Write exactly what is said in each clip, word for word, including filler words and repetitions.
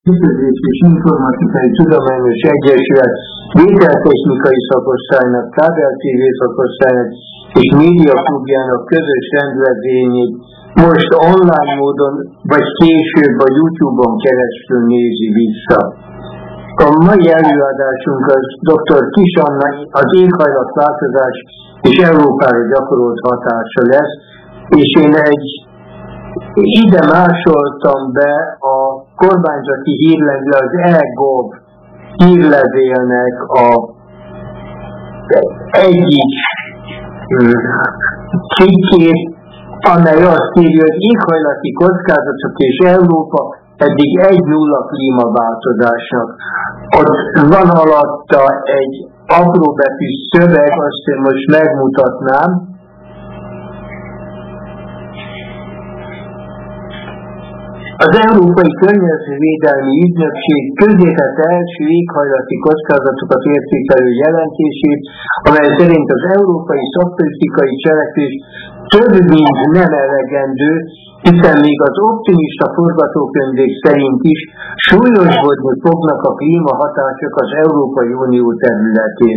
Működés és Informatikai Tudományos Egyesület Vételtechnikai Szakosztálynak, Kábel té vé szakosztálynak és Média Klubjának közös rendezvényét most online módon, vagy később a YouTube-on keresztül nézi vissza. A mai előadásunk az dr. Kiss Anna az éghajlatváltozás és Európára gyakorolt hatása lesz, és én egy ide másoltam be a kormányzati hírlevél, az e-gov hírlevélnek a egyik cikkét, amely azt írja, hogy éghajlati kockázatok és Európa eddig egy nulla klímaváltozásnak. Ott van alatta egy apróbetű szöveg, azt én most megmutatnám. Az Európai Környezetvédelmi Ügynökség közzétett első éghajlati kockázatokat értékelő jelentését, amely szerint az európai szakpolitikai cselekvés több mint nem elegendő, hiszen még az optimista forgatókönyvek szerint is súlyosbodni fognak a klímahatások az Európai Unió területén.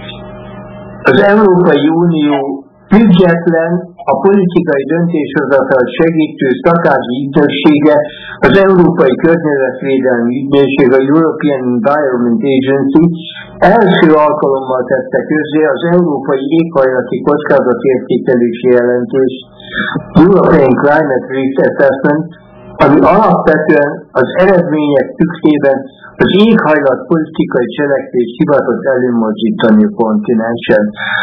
Az Európai Unió független, a politikai döntéshozatal segítő szakági ügynöksége, az Európai Környezetvédelmi Ügynökség, a European Environment Agency első alkalommal tette közzé az Európai Éghajlati Kockázatértékelési Jelentést, European Climate Risk Assessment, ami alapvetően az eredmények tükrében az éghajlat politikai cselekvést hivatott előmozdítani a kontinensen.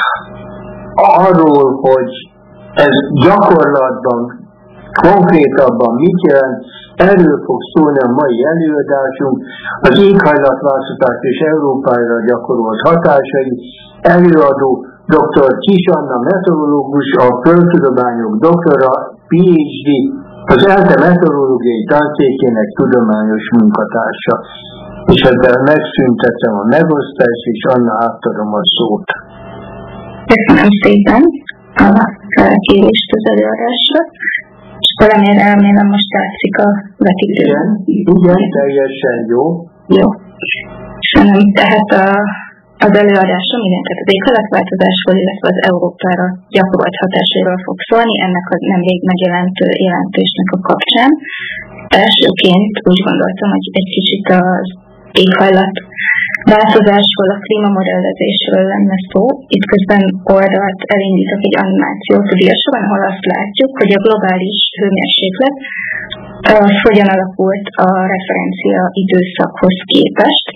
Arról, hogy ez gyakorlatban, konkrétabban mit jelent, erről fog szólni a mai előadásunk, az éghajlatváltozás és Európára gyakorolt hatásai. Előadó dr. Kiss Anna meteorológus, a földtudományok doktora, pé há dé, az ELTE meteorológiai tanszékének tudományos munkatársa. És ezzel megszüntetem a megosztást, és Anna, átadom a szót. Köszönöm szépen a felkérést az előadásra, és valamilyen elmélem most látszik a vetítőn. Igen, teljesen jó. Jó. Köszönöm. Tehát a, az előadásom, igen, tehát az éghajlatváltozásról, illetve az Európára gyakorolt hatásairól fog szólni, ennek a nemrég megjelent jelentésnek a kapcsán. Elsőként úgy gondoltam, hogy egy kicsit az éghajlat változásról, a klímamodellezésről lenne szó. Itt közben oldalt elindítok egy animációt a diasoron, ahol azt látjuk, hogy a globális hőmérséklet az hogyan alakult a referencia időszakhoz képest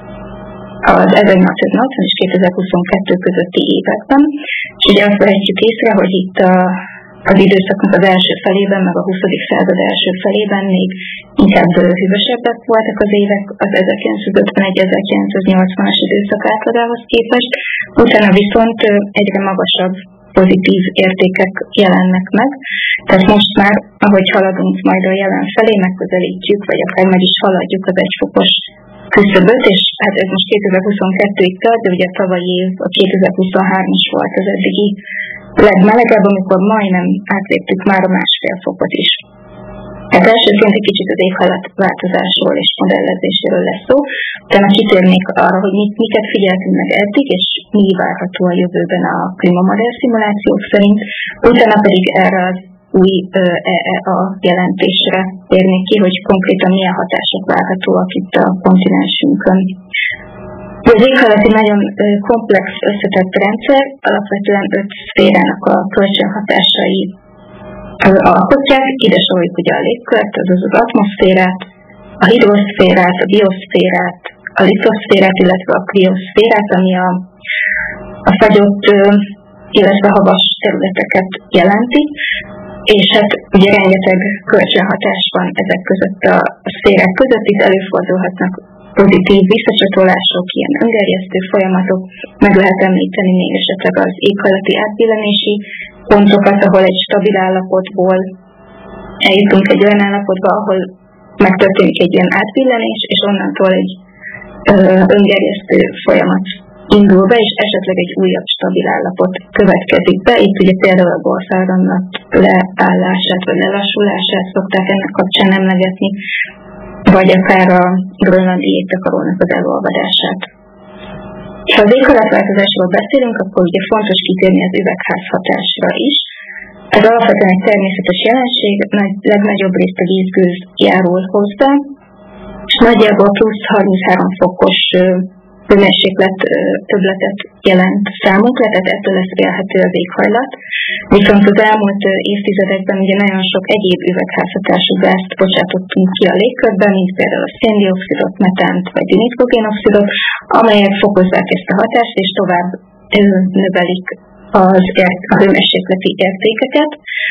az ezernyolcszáznyolcvan és kétezer-huszonkettő közötti években. És ugye azt vehetjük észre, hogy itt a az időszaknak az első felében, meg a huszadik század első felében még inkább hűvösebbek voltak az évek az ezerkilencszázötvenegy-ezerkilencszáznyolcvanas időszak átlagához képest, utána viszont egyre magasabb pozitív értékek jelennek meg. Tehát most már, ahogy haladunk majd a jelen felé, megközelítjük, vagy akár meg is haladjuk az egyfokos küszöböt, és hát ez most kétezer-huszonkettőig tart, de ugye a tavalyi év, a kétezer-huszonhárom is volt az eddigi legmelegebb, amikor majdnem átléptük már a másfél fokot is. Tehát elsőként egy kicsit az éghajlatváltozásról és modellezéséről lesz szó, utána kitérnék arra, hogy mit, miket figyeltünk meg eddig, és mi várható a jövőben a klímamodell szimulációk szerint, utána pedig erre az új é é á jelentésre térnék ki, hogy konkrétan milyen hatások várhatóak itt a kontinensünkön. Az éghajlat egy nagyon komplex, összetett rendszer, alapvetően öt szférának a kölcsönhatásai alkotják. Ide soroljuk ugye a légkört, azaz az atmoszférát, a hidroszférát, a bioszférát, a litoszférát, illetve a krioszférát, ami a, a fagyott, illetve havas területeket jelenti. És hát ugye rengeteg kölcsönhatás van ezek között a, a szférák között, itt előfordulhatnak pozitív visszacsatolások, ilyen öngerjesztő folyamatok, meg lehet említeni még esetleg az éghajlati átbillenési pontokat, ahol egy stabil állapotból eljutunk egy olyan állapotba, ahol megtörténik egy ilyen átbillenés, és onnantól egy ö, öngerjesztő folyamat indul be, és esetleg egy újabb stabil állapot következik be. Itt ugye például a borszáramlat leállását vagy lelassulását szokták ennek kapcsán emlegetni. vagy akár a grönlandi jégtakarónak az elolvadását. Ha az éghajlatváltozásról beszélünk, akkor ugye fontos kitérni az üvegházhatásra is. Ez alapvetően egy természetes jelenség, legnagyobb részt a vízgőz járul hozzá, és nagyjából plusz harminchárom fokos hőmérséklet többletet jelent számunkra, tehát ettől lesz élhető az éghajlat. Viszont az elmúlt évtizedekben ugye nagyon sok egyéb üvegházhatású gázt bocsátottunk ki a légkörben, mint például a széndioxidot, metánt vagy nitrogénoxidot, amelyek fokozzák ezt a hatást, és tovább növelik az a hőmérsékleti értékeket.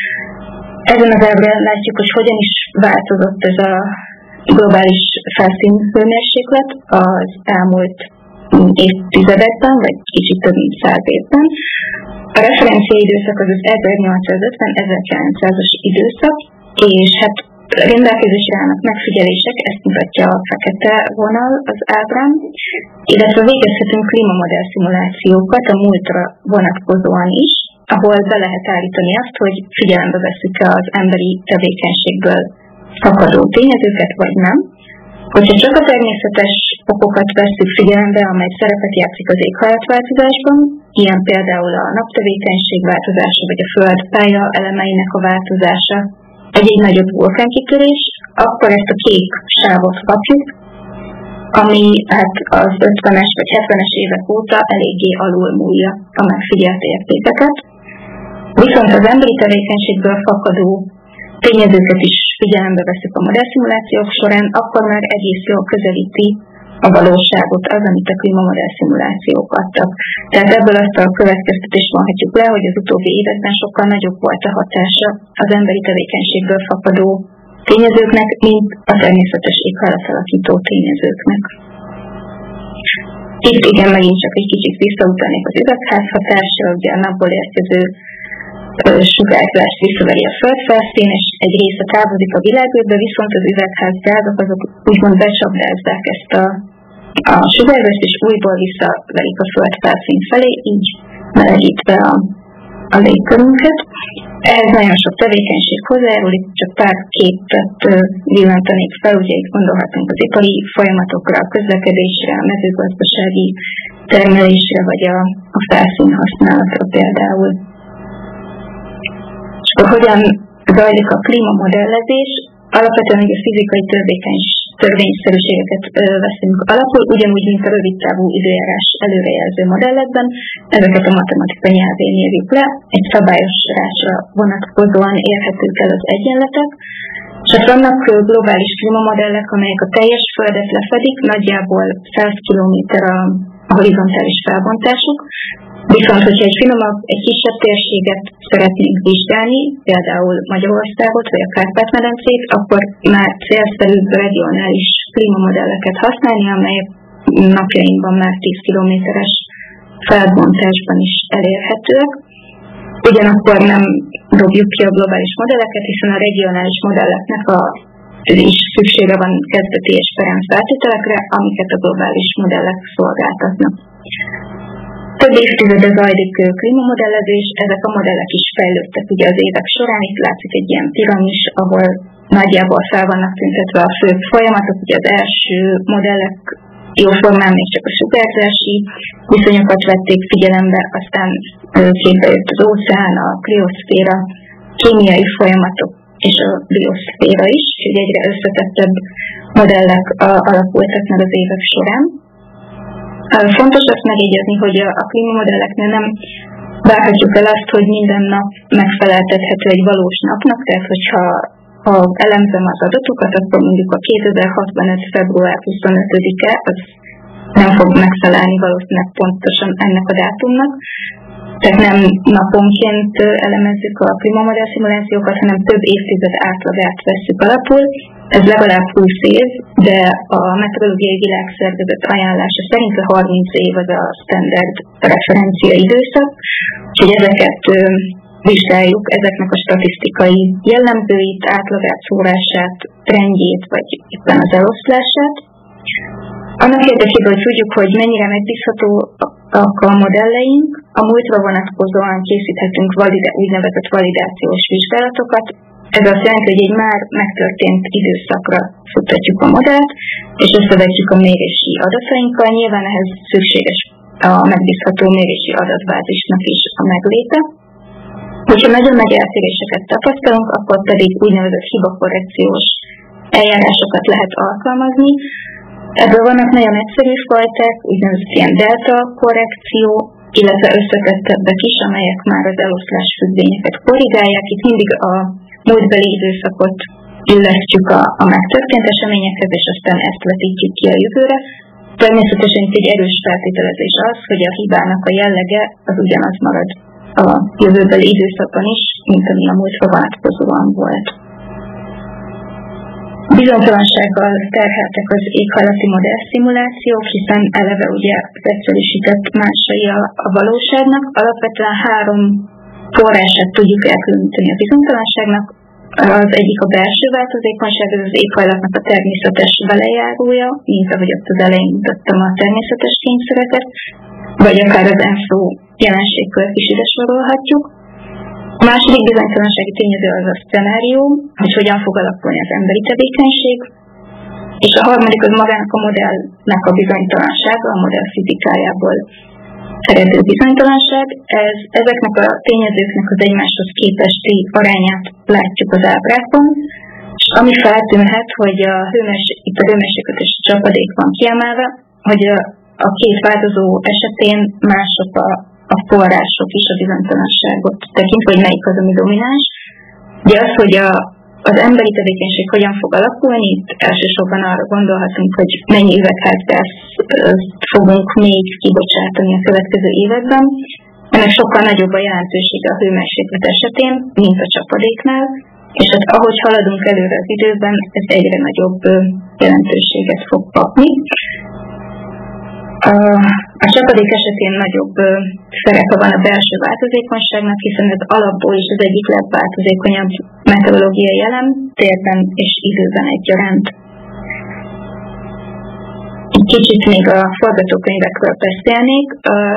Ezen az ábrán látjuk, hogy hogyan is változott ez a globális felszín hőmérséklet az elmúlt évtizedekben, vagy kicsit több mint száz évben. A referencia időszak az az ezernyolcszázötven-ezerkilencszázas időszak, és hát rendelkezésre állnak megfigyelések, ezt mutatja a fekete vonal az ábrán, illetve végezhetünk klímamodell szimulációkat a múltra vonatkozóan is, ahol be lehet állítani azt, hogy figyelembe veszük az emberi tevékenységből fakadó tényezőket, vagy nem. Hogyha csak a természetes okokat vesszük figyelembe, amely szerepet játszik az éghajlatváltozásban, ilyen például a naptevékenység változása, vagy a földpálya elemeinek a változása, egy-egy nagyobb vulkánkitörés, akkor ezt a kék sávot kapjuk, ami hát az ötvenes vagy hetvenes évek óta eléggé alulmúlja a megfigyelt értékeket. Viszont az emberi tevékenységből fakadó tényezőket is figyelembe veszük a modellszimulációk során, akkor már egész jól közelíti a valóságot az, amit a klímamodell szimulációk adtak. Tehát ebből azt a következtetést vonhatjuk le, hogy az utóbbi években sokkal nagyobb volt a hatása az emberi tevékenységből fakadó tényezőknek, mint a természetes éghajlatalakító tényezőknek. Itt igen, megint csak egy kicsit visszautalnék az üvegházhatásra, ugye a napból érkező sugárzást visszaveri a földfelszín, és egy része távozik a világűrbe, viszont az üvegházgázok azok úgymond becsapdázzák ezt a, a sugárzást, és újból visszaverik a földfelszín felé, így melegítve a, a légkörünket. Ehhez nagyon sok tevékenység hozzájárul, itt csak pár képet villantanék fel, ugye itt gondolhatunk az ipari folyamatokra, a közlekedésre, a mezőgazdasági termelésre, vagy a, a felszín használatra például. Akkor hogyan zajlik a klímamodellezés? Alapvetően a fizikai törvényszerűségeket veszünk alapul, ugyanúgy, mint a rövidtávú időjárás előrejelző modellekben. Ezeket a matematika nyelvén írjuk le, egy szabályosításra vonatkozóan érhetők el az egyenletek, és hát vannak globális klímamodellek, amelyek a teljes Földet lefedik, nagyjából száz kilométer a horizontális felbontásuk. Viszont, hogyha egy finomabb, egy kisebb térséget szeretnénk vizsgálni, például Magyarországot vagy a Kárpát-medencét, akkor már célszerűbb regionális klímamodelleket használni, amelyek napjainkban már tíz kilométeres felbontásban is elérhetőek. Ugyanakkor nem dobjuk ki a globális modelleket, hiszen a regionális modelleknek a, is szüksége van kezdeti és peremfeltételekre, amiket a globális modellek szolgáltatnak. Több évtizede zajlik klímamodellezés, ezek a modellek is fejlődtek ugye az évek során, itt látszik egy ilyen piramis, ahol nagyjából fel vannak tüntetve a fő folyamatok, ugye az első modellek jóformán még csak a sugárzási viszonyokat vették figyelembe, aztán képbe jött az óceán, a krioszféra, kémiai folyamatok és a bioszféra is, úgyhogy egyre összetettebb modellek alakultak meg az évek során. Fontos azt megjegyezni, hogy a klímamodelleknél nem várhatjuk el azt, hogy minden nap megfeleltethető egy valós napnak, tehát hogyha ha elemzem az adatokat, akkor mondjuk a kétezer-hatvanöt február huszonötödike az nem fog megfelelni valószínűleg pontosan ennek a dátumnak. Tehát nem naponként elemezzük a klímamodell szimulációkat, hanem több évtized átlagát vesszük alapul. Ez legalább húsz év, de a Meteorológiai Világszervezet ajánlása szerint a harminc év az a standard referencia időszak, úgyhogy ezeket vizsgáljuk, ezeknek a statisztikai jellemzőit, átlagát, szórását, trendjét, vagy éppen az eloszlását. Annak érdekében, hogy tudjuk, hogy mennyire megbízhatóak a modelleink, a múltra vonatkozóan készíthetünk valide, úgynevezett validációs vizsgálatokat. Ez azt jelenti, hogy egy már megtörtént időszakra futtatjuk a modellt, és összevetjük a mérési adatainkkal. Nyilván ehhez szükséges a megbízható mérési adatbázisnak is a megléte. Hogyha nagyon nagy eltéréseket tapasztalunk, akkor pedig úgynevezett hibakorrekciós eljárásokat lehet alkalmazni. Ebből vannak nagyon egyszerű fajták, úgynevezett ilyen delta korrekció, illetve összetettebbek is, amelyek már az eloszlás függvényeket korrigálják. Itt mindig a múltbeli időszakot illesztjük a, a megtörtént eseményekhez, és aztán ezt vetítjük ki a jövőre. Természetesen itt egy erős feltételezés az, hogy a hibának a jellege az ugyanaz marad a jövőbeli időszakban is, mint ami a múltra vonatkozóan volt. Bizonytalansággal terheltek az éghajlati modellszimulációk, hiszen eleve ugye az egyszerűsített másai a, a valóságnak. Alapvetően három forrását tudjuk elkülöníteni a bizonytalanságnak. Az egyik a belső változékonyság, ez az éghajlatnak a természetes velejárója, mint ahogy ott az elején mutattam a természetes kényszereket, vagy akár az ENSZO jelenségkört is ide sorolhatjuk. A második bizonytalansági tényező az a szcenárió, hogy hogyan fog alakulni az emberi tevékenység, és a harmadik az magának a modellnek a bizonytalansága, a modell fizikájából eredő bizonytalanság. Ez, ezeknek a tényezőknek az egymáshoz képesti arányát látjuk az ábrákon, és ami feltűnhet, hogy a hőmers, itt a hőmérséklet és a csapadék van kiemelve, hogy a, a két változó esetén mások a a források is a bizonytalanságot tekintve, hogy melyik az, ami domináns. Ugye az, hogy a, az emberi tevékenység hogyan fog alakulni, itt elsősorban arra gondolhatunk, hogy mennyi üvegházgázt fogunk még kibocsátani a következő években. Ennek sokkal nagyobb a jelentősége a hőmérséklet esetén, mint a csapadéknál, és hát ahogy haladunk előre az időben, ez egyre nagyobb jelentőséget fog kapni. A csapadék esetén nagyobb szerepe van a belső változékonyságnak, hiszen ez alapból is az egyik legváltozékonyabb meteorológiai elem, térben és időben egyaránt. Egy kicsit még a forgatókönyvekről beszélnék.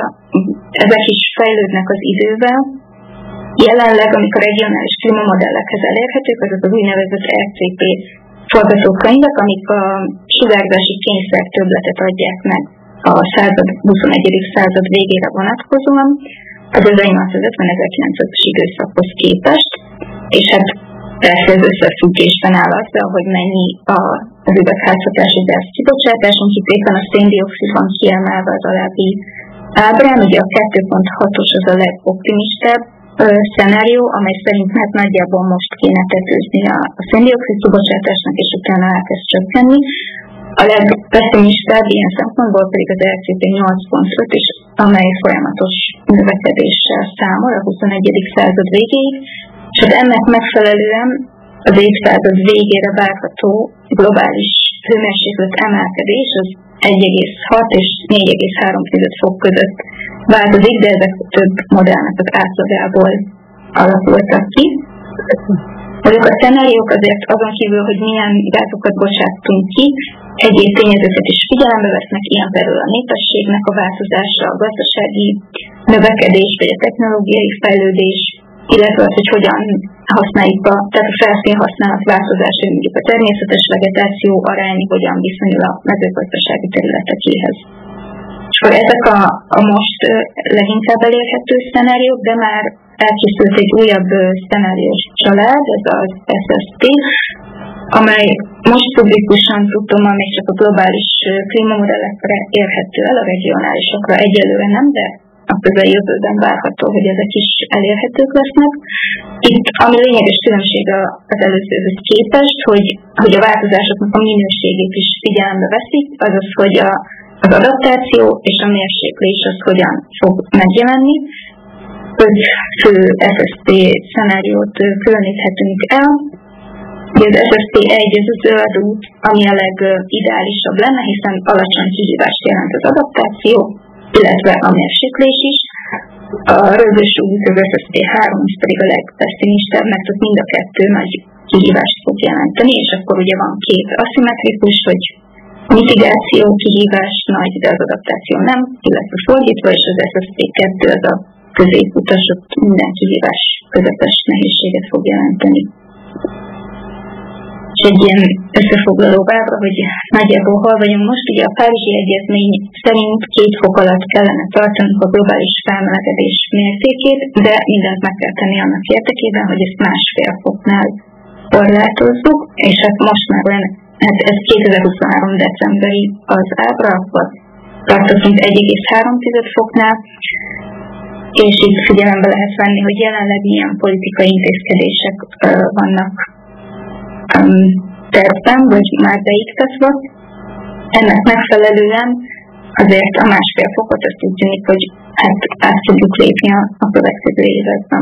Ezek is fejlődnek az idővel. Jelenleg, amikor regionális klímamodellekhez elérhetők, azok az úgynevezett er cé pé forgatókönyvek, amik a sugárzási kényszer többletet adják meg a század, huszonegyedik század végére vonatkozóan, az ezernyolcszázötven ezerkilencszázas időszakhoz képest, és hát persze ez összefüggésben áll azzal, hogy mennyi a, az üvegházhatási gáz kibocsátásunk. Itt éppen a széndioxid van kiemelve az alábbi ábrán, ugye a kettő pont hatos az a legoptimistább ö, szenárió, amely szerint hát nagyjából most kéne tetőzni a, a széndioxid kibocsátásnak, és utána elkezd csökkenni. A legpesszimistább ilyen szempontból pedig az er cé pé nyolc pont öt, és amely folyamatos növekedéssel számol a huszonegyedik század végéig, és hát ennek megfelelően az évszázad végére várható globális hőmérséklet emelkedés az egy egész hat és négy egész három fok között változik, de ezek több modellnek az átlagából alakultak ki. Ezek a szenáriók azért azon kívül, hogy milyen gázokat bocsáttunk ki, egyéb tényezőket is figyelembe vesznek, ilyen például a népességnek a változása, a gazdasági növekedés vagy a technológiai fejlődés, illetve az, hogy hogyan használjuk a, tehát a felszínhasználat változása, mondjuk a természetes vegetáció arány, hogyan viszonyul a mezőgazdasági területekéhez. És akkor ezek a, a most leginkább elérhető szenáriók, de már elkészült egy újabb szenáriós család, ez az es es té, amely most publikusan tudtommal még csak a globális klímamodellekre érhető el, a regionálisokra egyelőre nem, de a közeljövőben várható, hogy ezek is elérhetők lesznek. Itt ami lényeges különbség az előzőhöz képest, hogy, hogy a változásoknak a minőségét is figyelembe veszik, azaz, hogy a, az adaptáció és a mérséklés az hogyan fog megjelenni. Öt fő es es té szenáriót különíthetünk el. Az es es té egy az a zöld út, ami a legideálisabb lenne, hiszen alacsony kihívást jelent az adaptáció, illetve a mérséklés is. A rögös út, az es es té három pedig a legpesszimistább, mert ott mind a kettő nagy kihívást fog jelenteni, és akkor ugye van két aszimmetrikus, hogy mitigáció kihívás nagy, de az adaptáció nem, illetve fordítva, és az es es té kettő az a középutas, ott minden kihívás közepes nehézséget fog jelenteni. És egy ilyen összefoglaló ábra, hogy nagyjából hol vagyunk most. Ugye a Párizsi Egyezmény szerint két fok alatt kellene tartanunk a globális felmelegedés mértékét, de mindent meg kell tenni annak érdekében, hogy ezt másfél foknál korlátozzuk, és hát most már hát ez kétezer-huszonhárom decemberi az ábra, akkor tartottunk egy egész három foknál, és itt figyelembe lehet venni, hogy jelenleg milyen politikai intézkedések uh, vannak um, tervben, vagy már beiktatva. Ennek megfelelően azért a másfél fokot azt úgy tűnik, hogy hát át tudjuk lépni a, a következő években.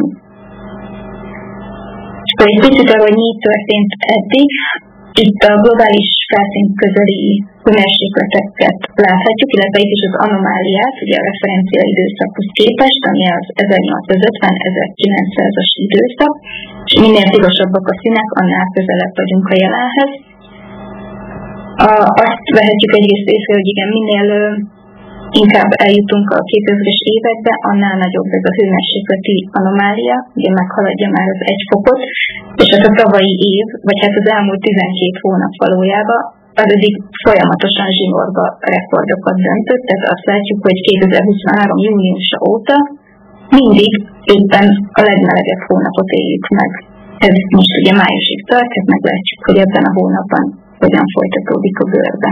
És akkor egy picit arra, hogy mi történt eddig, itt a globális felszínt közeli hőmérsékleteket láthatjuk, illetve itt is az anomáliát, ugye a referencia időszakhoz képest, ami az ezernyolcszázötven-ezerkilencszázas időszak, és minél pirosabbak a színek, annál közelebb vagyunk a jelenhez. A, azt vehetjük egyrészt észre, hogy igen, minél ö, inkább eljutunk a kétezres évekbe, annál nagyobb ez a hőmérsékleti anomália, ugye meghaladja már az egy fokot, és hát a tavalyi év, vagy hát az elmúlt tizenkét hónap valójában, az eddig folyamatosan zsinórba rekordokat döntött, tehát azt látjuk, hogy kétezer-huszonhárom júniusa óta mindig éppen a legmelegebb hónapot éljük meg. Ez most ugye májusig tart, tehát meglátjuk, hogy ebben a hónapban hogyan folytatódik a görbe.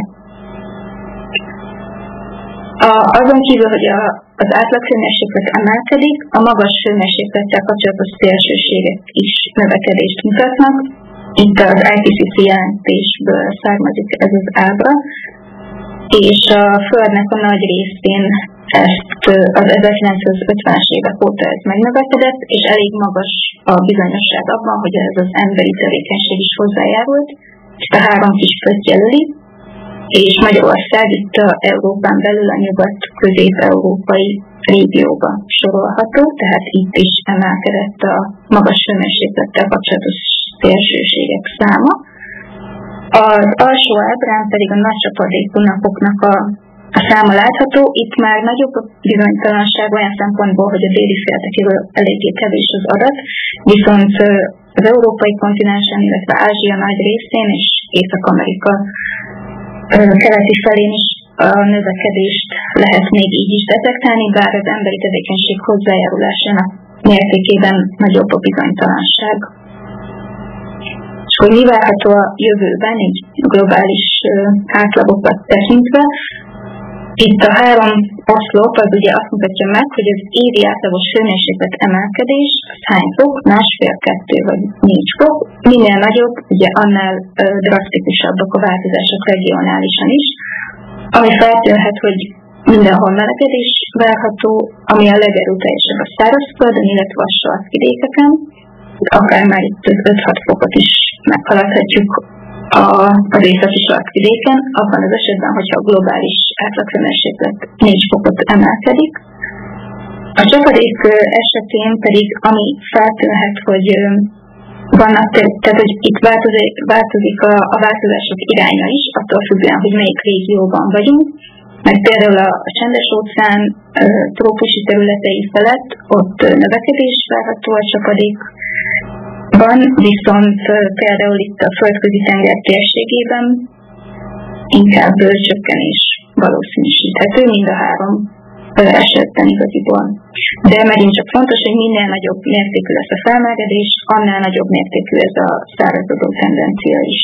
A, azon kívül, hogy a, az átlaghőmérséklet emelkedik, a magas hőmérséklettel kapcsolatos szélsőségek is növekedést mutatnak. Itt az i pé cé cé jelentésből származik ez az ábra, és a Földnek a nagy részén ezt az ezerkilencszázötvenes évek óta ez megnövekedett, és elég magas a bizonyosság abban, hogy ez az emberi tevékenység is hozzájárult. Ezt a három kis pötty jelöli, és Magyarország itt a Európán belül a nyugat-közép-európai régióba sorolható, tehát itt is emelkedett a magas hőmérséklettel kapcsolatos szélsőségek száma. Az alsó ábrán pedig a nagy csapadékú napoknak a, a száma látható. Itt már nagyobb a bizonytalanság olyan szempontból, hogy a déli féltekéről eléggé kevés az adat, viszont az európai kontinensen, illetve Ázsia nagy részén és Észak-Amerika keleti felén is a növekedést lehet még így is detektálni, bár az emberi tevékenység hozzájárulásának mértékében nagyobb a bizonytalanság. És hogy mi várható a jövőben, így globális átlagokat tekintve, itt a három oszlop az ugye azt mutatja meg, hogy az évi átlagos hőmérséklet emelkedés az hány fok, másfél, kettő vagy négy fok. Minél nagyobb, ugye annál ö, drasztikusabbak a változások regionálisan is, ami feltűnhet, hogy mindenhol melegedés várható, ami a legerőteljesebb a szárazföldön, illetve a sarkvidékeken, akár már itt öt-hat fokot is meghaladhatjuk a, az északi sarkvidéken, abban az esetben, hogyha a globális átlaghőmérséklet négy fokot emelkedik. A csapadék esetén pedig, ami feltűnhet, hogy vannak, tehát hogy itt változik, változik a, a változások iránya is, attól függően, hogy melyik régióban vagyunk, mert például a, a Csendes-óceán trópusi területei felett ott növekedés várható a csapadékban, viszont például itt a földközi tenger térségében inkább csökkenés valószínűsíthető, mind a három esetben igaziból. De megint csak fontos, hogy minél nagyobb mértékű lesz a felmelegedés, annál nagyobb mértékű ez a szárazodó tendencia is.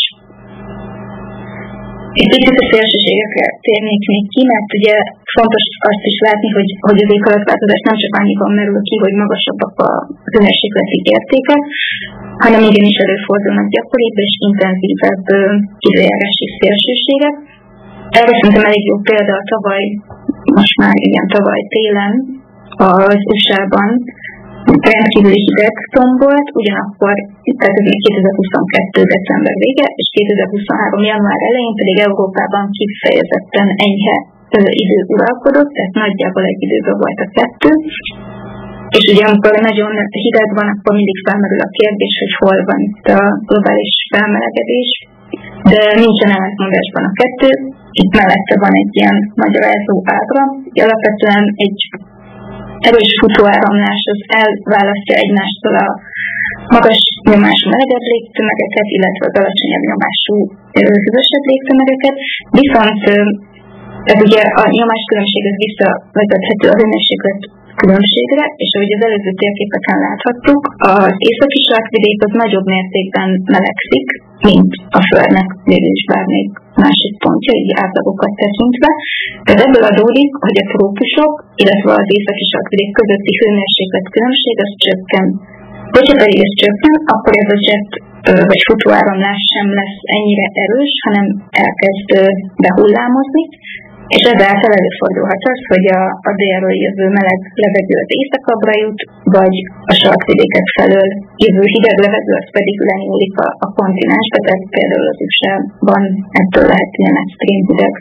Egy picit a szélsőségekre térnék még ki, mert ugye fontos azt is látni, hogy, hogy az éghajlatváltozás nem csak annyiban merül ki, hogy magasabbak a hőmérsékleti értékek, hanem igenis előfordulnak gyakoribb és intenzívebb időjárási szélsőségek. Erre szerintem elég jó példa a tavaly, most már igen, tavaly télen az u es á-ban rendkívüli hideg tombolt, ugyanakkor, tehát ez még kétezer-huszonkettő december vége, és kétezer-huszonhárom január elején pedig Európában kifejezetten enyhe idő uralkodott, tehát nagyjából egy időben volt a kettő. És ugye amikor nagyon hideg van, akkor mindig felmerül a kérdés, hogy hol van itt a globális felmelegedés, de nincsen ellentmondásban a kettő. Itt mellette van egy ilyen magyarázó ábra, hogy alapvetően egy erős futóáramlás az elválasztja egymástól a magas nyomású melegebb légtömegeket, illetve az alacsonyabb nyomású hűvösebb légtömegeket, viszont ez ugye a nyomáskülönbség az visszavezethető a hőmérséklet különbségre, és ahogy az előző térképeken láthattuk, az északi sarkvidék az nagyobb mértékben melegszik, mint a Földnek végül is bármelyik másik pontja, így átlagokat tekintve. Tehát ebből adódik, hogy a trópusok, illetve az északi sarkvidék közötti hőmérséklet különbség az csökken. Hogyha pedig ez csökken, akkor ez a jet vagy futóáramlás sem lesz ennyire erős, hanem elkezd behullámozni, és ezáltal előfordulhat az, hogy a, a délről jövő meleg levegő az északabbra jut, vagy a sarkvidékek felől jövő hideg levegő az pedig lenyúlik a, a kontinensbe, tehát például az u es á-ban ettől lehet ilyen extrém hideg.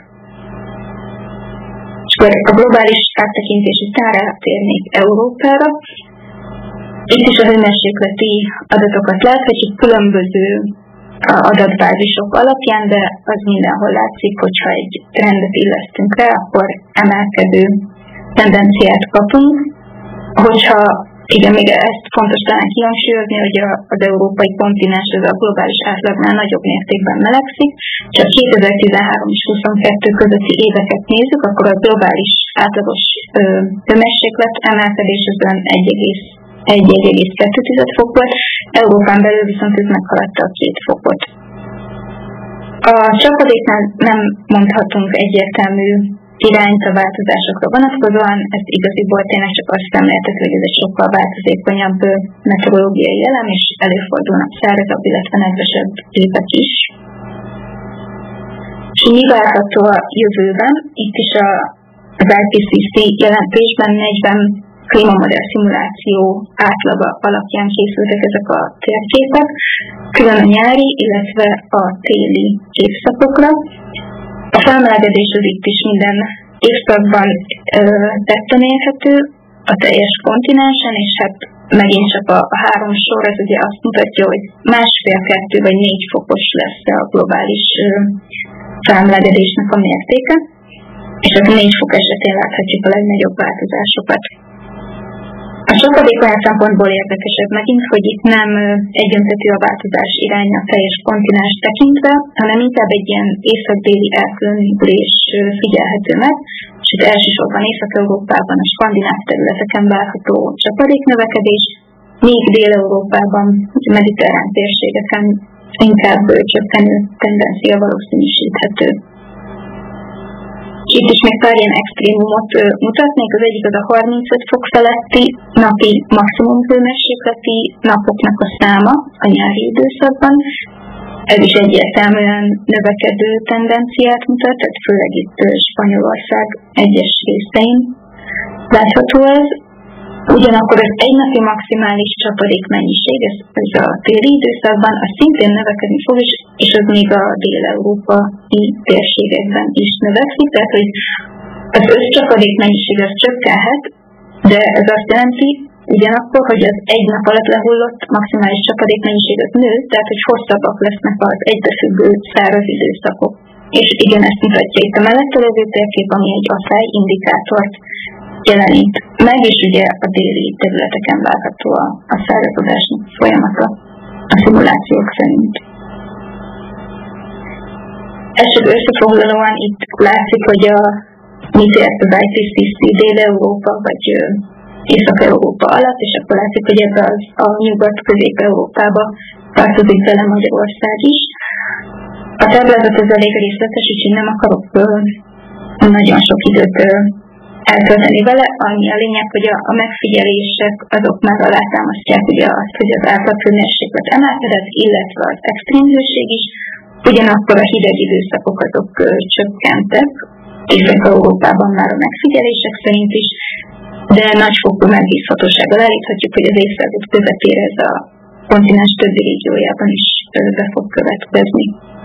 És akkor a globális áttekintés után rátérnék Európára. Itt is a hőmérsékleti adatokat láthatjuk különböző adatbázisok alapján, de az mindenhol látszik, hogyha egy trendet illesztünk rá, akkor emelkedő tendenciát kapunk. Hogyha, igen, még ezt fontos talán kihangsúlyozni, hogy a, az európai kontinens az a globális átlagnál nagyobb mértékben melegszik, csak kétezer-tizenhárom és huszonkettő közötti éveket nézzük, akkor a globális átlagos hőmérséklet emelkedés az egy egész kettő fok volt, Európán belül viszont ez meghaladta a két fokot. A csapadéknál nem mondhatunk egyértelmű irányt a változásokra vonatkozóan, ez igaziból tényleg csak azt szemléltető, hogy ez egy sokkal változékonyabb meteorológiai elem, és előfordulnak szárazabb, illetve nedvesebb évek is. És mi várható a jövőben? Itt is a, az i pé cé cé jelentésben negyven klímamodell szimuláció átlaga alapján készültek ezek a térképek, külön a nyári, illetve a téli évszakokra. A felmelegedés az itt is minden évszakban tetten érhető a teljes kontinensen, és hát megint csak a, a három sor, ez ugye azt mutatja, hogy másfél, kettő vagy négy fokos lesz a globális felmelegedésnek a mértéke, és a négy fok esetén láthatjuk a legnagyobb változásokat. A csapadék olyan szempontból érdekesebb megint, hogy itt nem egyöntetű a változás iránya a teljes kontinens tekintve, hanem inkább egy ilyen észak-déli elkülönülés figyelhető meg, és itt elsősorban Észak-Európában, a skandináv területeken várható csapadéknövekedés, míg Dél-Európában, a mediterrán térségeken inkább csökkenő tendencia valószínűsíthető. Itt is még pár ilyen extrémumot mutatnék, az egyik az a harmincöt fok feletti napi maximum hőmérsékleti napoknak a száma a nyári időszakban. Ez is egyértelműen növekedő tendenciát mutat, tehát főleg itt Spanyolország egyes részein látható ez. Ugyanakkor az egynapi maximális csapadék mennyiség, ez, ez a téli időszakban, az szintén növekedni fog, és, és az még a dél-európai térségekben is növekszik, tehát hogy az összcsapadék mennyiség az csökkenhet, de ez azt jelenti ugyanakkor, hogy az egy nap alatt lehullott maximális csapadék mennyiség az nő, tehát hogy hosszabbak lesznek az egybefüggő száraz időszakok. És igen, ezt mutatja itt a mellette lévő térkép, ami egy asszály indikátort jelenít meg, és ugye a déli területeken várható a, a szárazodásnak folyamata a szimulációk szerint. Ez csak összefoglalóan itt látszik, hogy a, mit ért az i pé cé cé Dél-Európa vagy Észak-Európa alatt, és akkor látszik, hogy ebbe az, a Nyugat-Közép-Európába tartozik bele Magyarország is. A táblázat az elég részletes, úgyhogy nem akarok nagyon sok időt eltölteni vele, ami a lényeg, hogy a, a megfigyelések azok már alátámasztják ugye azt, hogy az átlaghőmérséklet emelkedett, illetve az extrém hőség is, ugyanakkor a hideg időszakok azok ö, csökkentek, Észak-Európában már a megfigyelések szerint is, de nagyfokú megbízhatósággal állíthatjuk, hogy az évszázad közepére ez a kontinens többi régiójában is ö, be fog következni.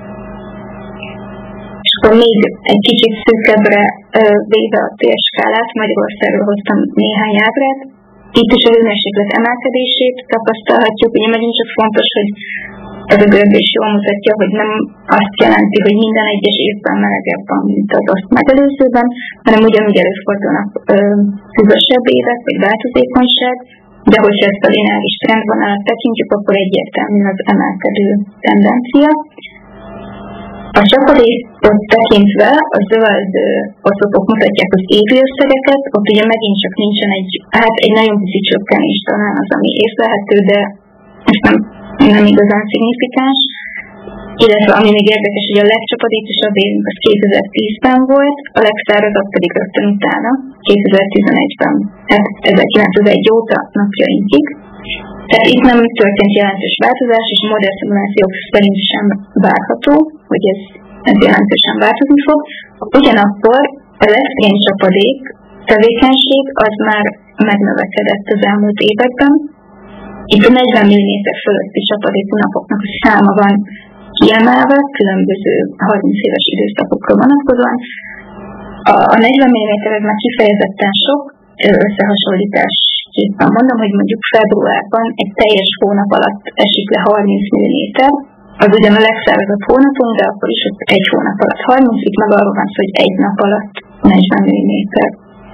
Akkor még egy kicsit szűkebbre véve a térskálát, Magyarországról hoztam néhány ábrát. Itt is a hőmérséklet emelkedését tapasztalhatjuk. Ugye megint csak fontos, hogy ez a görbés jól mutatja, hogy nem azt jelenti, hogy minden egyes évben melegebb van, mint az azt megelőzőben, hanem ugyanúgy előfordulnak hűvösebb évek, vagy változékonyság. de hogyha ezt a lineáris trendvonalat tekintjük, akkor egyértelmű az emelkedő tendencia. A csapadékot tekintve a zöld oszlopok mutatják az évi összegeket, ott ugye megint csak nincsen egy, hát egy nagyon pici csökkenés talán az, ami észlelhető, de ez nem, nem igazán szignifikáns. Illetve ami még érdekes, hogy a legcsapadékosabb évünk az kétezer-tízben volt, a legszárazabb pedig rögtön utána, kétezer-tizenegyben, tehát ezerkilencszázegy óta napjainkig. Tehát itt nem történt jelentős változás, és a modellszimulációk szerint sem várható, hogy ez, ez jelentősen változni fog. Ugyanakkor az extrém csapadék tevékenység az már megnövekedett az elmúlt években. Itt a negyven milliméter fölötti csapadékú napoknak a száma van kiemelve, különböző harminc éves időszakokra vonatkozóan. A, a negyven milliméter ez már kifejezetten sok, összehasonlításképpen mondom, hogy mondjuk februárban egy teljes hónap alatt esik le harminc milliméter, az ugyan a legszárazabb hónapunk, de akkor is ott egy hónap alatt harminc, itt meg arról van szó, hogy egy nap alatt negyven milliméter.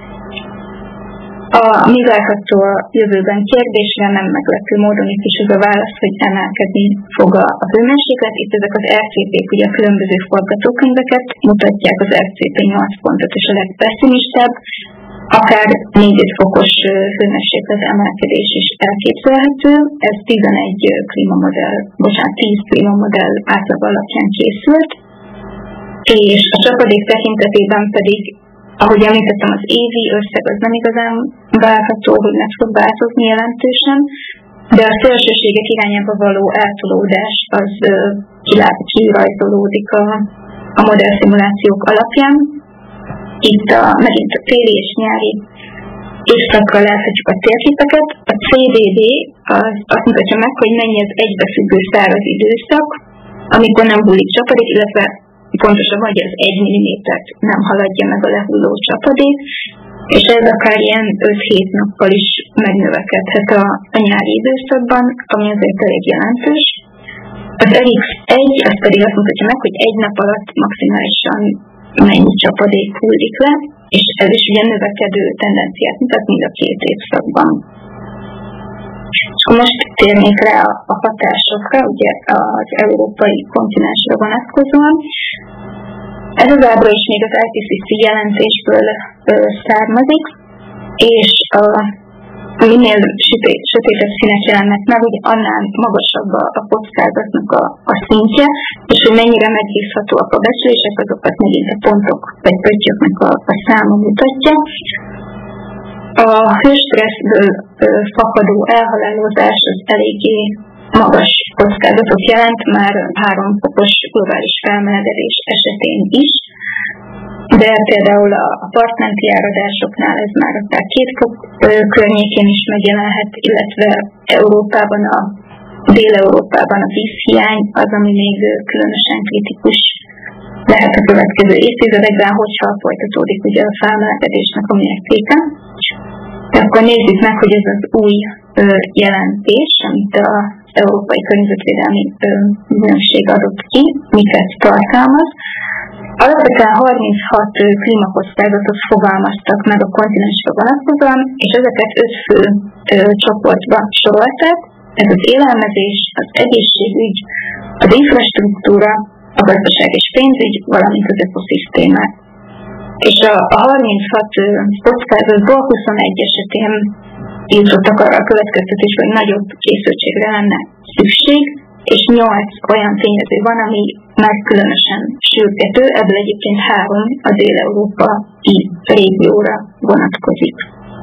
A mi várható a jövőben kérdésre nem meglepő módon itt is az a válasz, hogy emelkedni fog a hőmérséklet. Itt ezek az er cé pék, ugye a különböző forgatókönyveket mutatják, az er cé pé nyolc pontot és a legpesszimistább, akár négy-öt fokos hőmérséklet emelkedés is elképzelhető. Ez tizenegy klímamodell, bocsánat, tíz klímamodell átlag alapján készült, és a csapadék tekintetében pedig, ahogy említettem, az évi összeg az nem igazán várható, hogy meg fog változni jelentősen, de a szélsőségek irányába való eltolódás az kirajzolódik a, a modellszimulációk alapján. Itt a, megint a téli és nyári évszakra láthatjuk a térképeket. A cé dé dé az azt mutatja meg, hogy mennyi az egybefüggő száraz időszak, amikor nem hullik csapadék, illetve pontosabban, hogy az egy millimétert nem haladja meg a lehulló csapadék, és ez akár ilyen öt-hét nappal is megnövekedhet a, a nyári időszakban, ami azért elég jelentős. Az er iksz egy az pedig azt mutatja meg, hogy egy nap alatt maximálisan mennyi csapadék hullik le, és ez is ugye növekedő tendenciát mutat mind a két évszakban. És most térnék rá a hatásokra, ugye az európai kontinensre vonatkozóan. Ez az ábra is még az i pé cé cé jelentésből ö, származik, és a, minél sötét, sötétebb színek jelennek meg, ugye annál magasabb a, a kockázatnak a, a szintje, és hogy mennyire megbízhatóak a becslések, azokat megint a pontok vagy pöttyöknek a, a száma mutatja. A hőstresszből fakadó elhalálozás az eléggé magas kockázatot jelent, már három fokos globális felmelegedés esetén is, de például a partmenti áradásoknál ez már akár két fok környékén is megjelenhet, illetve Európában, a Dél-Európában a vízhiány az, ami még különösen kritikus lehet a következő évtizedekben, hogyha folytatódik ugye a felmelegedésnek a mértéke. De akkor nézzük meg, hogy ez az új ö, jelentés, amit az Európai Környezetvédelmi Ügynökség adott ki, miket tartalmaz. Alapvetően harminchat klímakockázatot fogalmaztak meg a kontinensre vonatkozóan, és ezeket öt fő ö, csoportba sorolták. Ez az élelmezés, az egészségügy, az infrastruktúra, a gazdaság és pénzügy, valamint az ökoszisztémák. És a, a harminchat kockázatból huszonegy esetén jutottak arra a következtetésre, hogy nagyobb készültségre lenne szükség, és nyolc olyan tényező van, ami már különösen sürgető, ebből egyébként három a dél-európai régióra vonatkozik.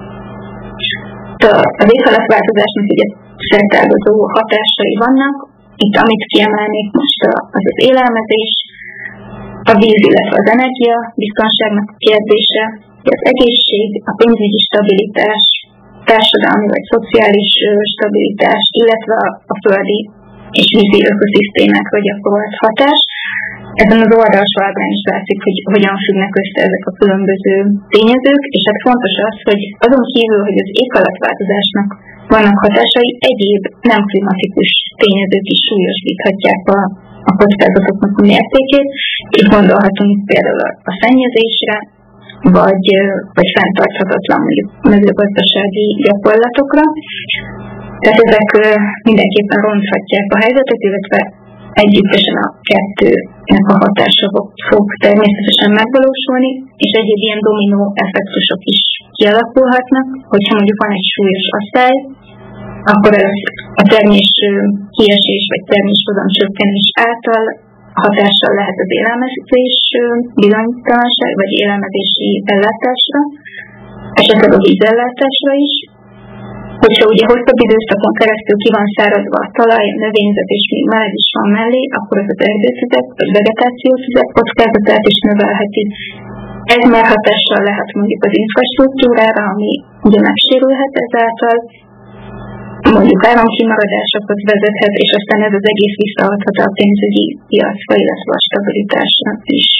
Az éghajlatváltozásnak ugye szertágazó hatásai vannak, itt amit kiemelnék most az az élelmezés, a víz, illetve az energia biztonságnak a kérdése, az egészség, a pénzügyi stabilitás, társadalmi vagy szociális stabilitás, illetve a földi és vízi ökoszisztémákra gyakorolt hatás. Ezen az oldalsó ábrán is látszik, hogy hogyan függnek össze ezek a különböző tényezők, és hát fontos az, hogy azon kívül, hogy az éghajlatváltozásnak vannak hatásai, egyéb nem klimatikus tényezők is súlyosbíthatják a, a kockázatoknak a mértékét. Itt gondolhatunk például a szennyezésre, vagy, vagy fenntarthatatlan mondjuk mezőgazdasági gyakorlatokra. Tehát ezek mindenképpen ronthatják a helyzetet, illetve együttesen a kettőnek a hatása fog természetesen megvalósulni, és egyéb ilyen dominó effektusok is kialakulhatnak, hogyha mondjuk van egy súlyos asszály, akkor ez a termés kiesés vagy terméshozam csökkenés által hatással lehet az élelmezés bizonytalanság vagy élelmezési ellátásra, esetleg a vízellátásra is. Hogyha ugye hosszabb időszakon keresztül ki van száradva a talaj, a növényzet és még meleg is van mellé, akkor ez az erdőtüzek vagy vegetációtüzek kockázatát is növelheti. Ez már hatással lehet mondjuk az infrastruktúrára, ami ugye megsérülhet ezáltal, mondjuk áramkimaradásokhoz vezethet, és aztán ez az egész visszaadhat a pénzügyi piacra, illetve a stabilitásra is.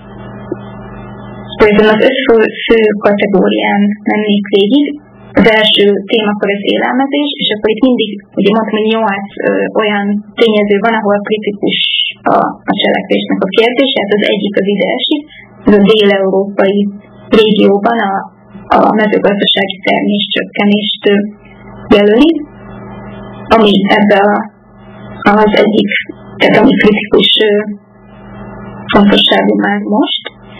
Ezen az öt fő kategórián mennék végig. Az első témakör az élelmezés, és akkor itt mindig, ugye mondtam, hogy nyolc olyan tényező van, ahol kritikus a, a cselekvésnek a kérdés, hát az egyik az ide esik, ez a dél-európai régióban a, a mezőgazdasági termés csökkenést jelöli, ami ebbe a, az egyik, tehát ami kritikus fontosságú már most.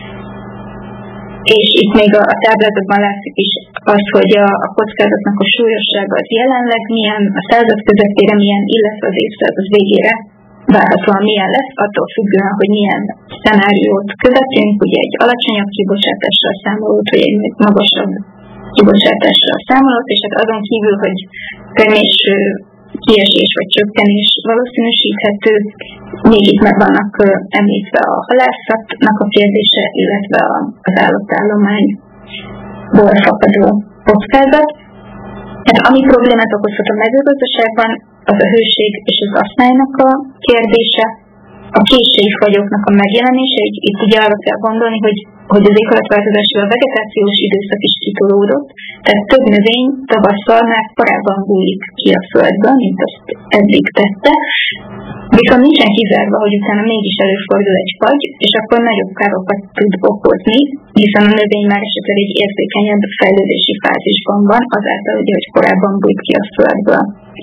És itt még a, a táblázatban látszik is az, hogy a, a kockázatnak a súlyossága az jelenleg milyen, a század közepére milyen, illetve az évszázad végére várhatóan milyen lesz, attól függően, hogy milyen szenáriót követünk, ugye egy alacsonyabb kibocsátással számolót, vagy egy magasabb kibocsátással számolót, és hát azon kívül, hogy termés kiesés vagy csökkenés valószínűsíthető, még itt meg vannak említve a halászatnak a kérdése, illetve az állatállományból fakadó kockázat. Hát ami problémát okozhat a mezőgazdaságban, az a hőség és az asztálynak a kérdése, a késői fagyoknak a megjelenése, itt ugye arra kell gondolni, hogy, hogy az éghajlatváltozással a vegetációs időszak is kitolódott, tehát több növény tavasszal már korábban bújik ki a földből, mint azt eddig tette, viszont nincsen kizárva, hogy utána mégis előfordul egy fagy, és akkor nagyobb károkat tud okozni, hiszen a növény már esetleg egy érzékenyebb fejlődési fázisban van, azáltal, ugye, hogy korábban bújt ki a földből.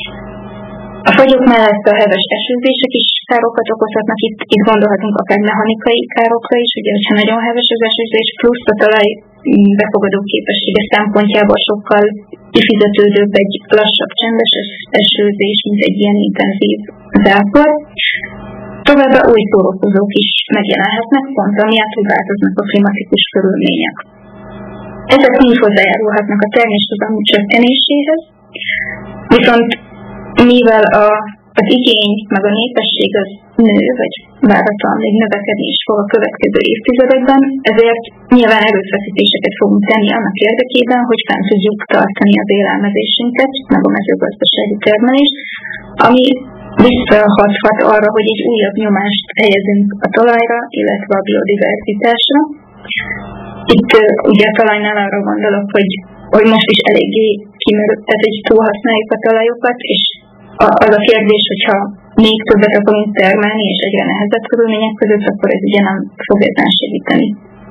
A fagyok mellett a heves esőzések is károkat okozhatnak, itt, itt gondolhatunk akár mechanikai károkra is, ugye, hogyha nagyon heves az esőzés, plusz a talaj befogadó képessége szempontjából sokkal kifizetődőbb egy lassabb csendes esőzés, mint egy ilyen intenzív zápor. Továbbá új kórokozók is megjelenhetnek, pont amiatt, hogy változnak a klimatikus körülmények. Ezek mind hozzájárulhatnak a terméshozam csökkenéséhez, viszont mivel a, az igény meg a népesség az nő, vagy várhatóan még növekedni is fog a következő évtizedekben, ezért nyilván erőfeszítéseket fogunk tenni annak érdekében, hogy fenn tudjuk tartani az élelmezésünket, meg a mezőgazdasági termelést, ami visszahathat arra, hogy egy újabb nyomást helyezünk a talajra, illetve a biodiverzitásra. Itt ugye a talajnál arra gondolok, hogy hogy most is eléggé kimörött, tehát hogy túlhasználjuk a talajokat, és az a kérdés, hogyha még többet akarunk termelni, és egyre nehezebb körülmények között, akkor ez ugye nem fog ezen segíteni.